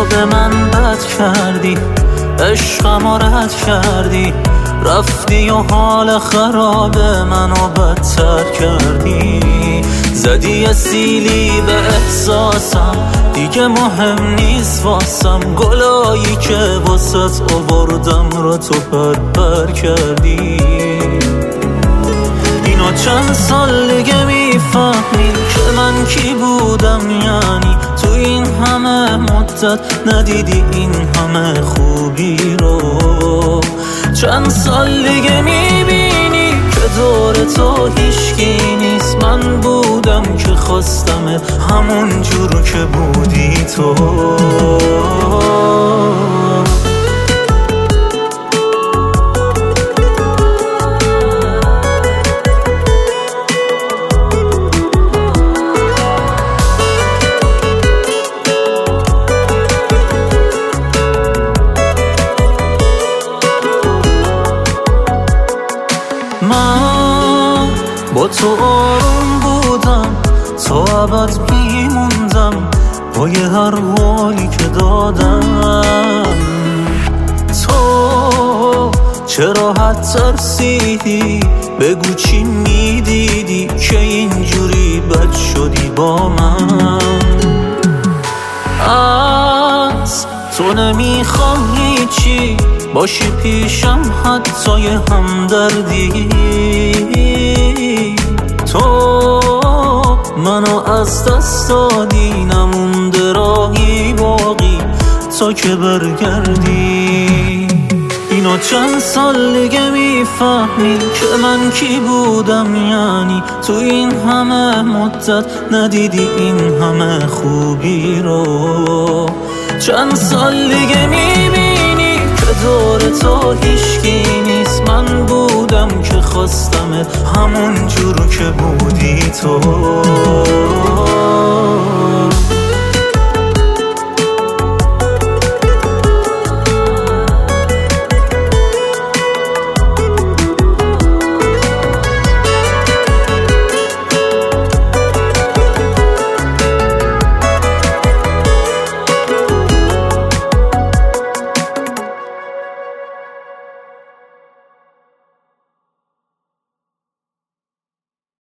به من بد کردی، عشقمو رد کردی، رفتی و حال خراب منو بدتر کردی. زدی سیلی به احساسم، دیگه مهم نیست واسم، گلایی که واسط آوردم رو تو پر کردی. اینو چند سال دیگه میفهمی که من کی بودم، یعنی تو این همه مدت ندیدی این همه خوبی رو. چند سال دیگه میبینی که دور تو هیچکی نیست، من بودم که خواستمت همون جور که بودی تو. من با تو آروم بودم، تا ابد میموندم با یه هر حالی که دادم. تو چرا حد ترسیدی؟ بگو چی میدیدی که اینجوری بد شدی با من؟ از تو نمیخوام هیچی، باشی پیشم حتی یه همدردی. تو منو از دست دادی، نمونده راهی باقی تا که برگردی. اینو چند سال دیگه میفهمی که من کی بودم، یعنی تو این همه مدت ندیدی این همه خوبی رو. چند سال دیگه میبینی که دور تو هیچکی نیست، من بودم که خواستمت همون جور که بودی تو.